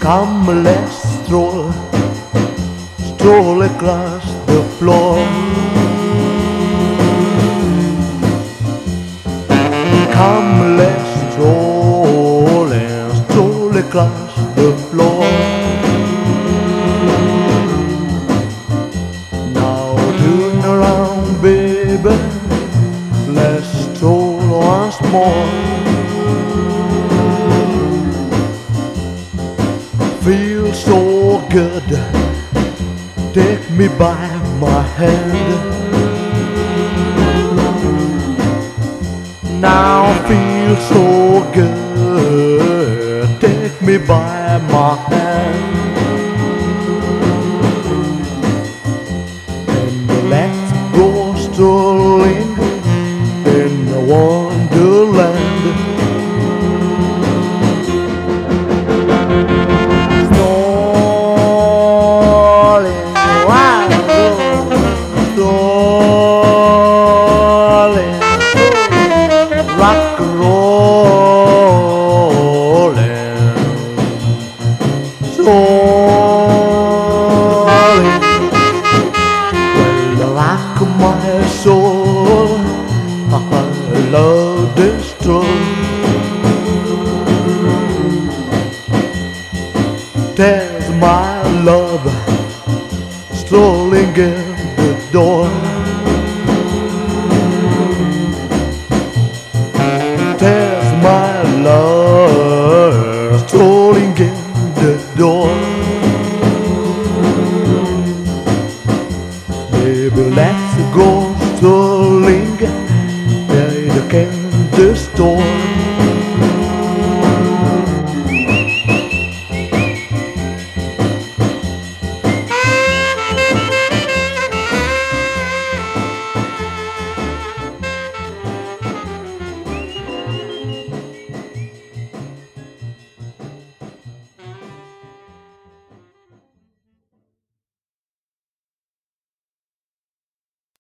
Come, let's stroll, stroll across the floor. Come, let's stroll and stroll across the floor. Now turn around, baby, let's stroll once more. Feel so good, take me by my hand. Now feel so good, take me by my hand. And let's go strolling in the wonderland. Rock and rollin', soaring. Well, the rock of my soul, I love this stroll. There's my love strolling in the door. There's my love strolling in the door. Baby, let's go strolling.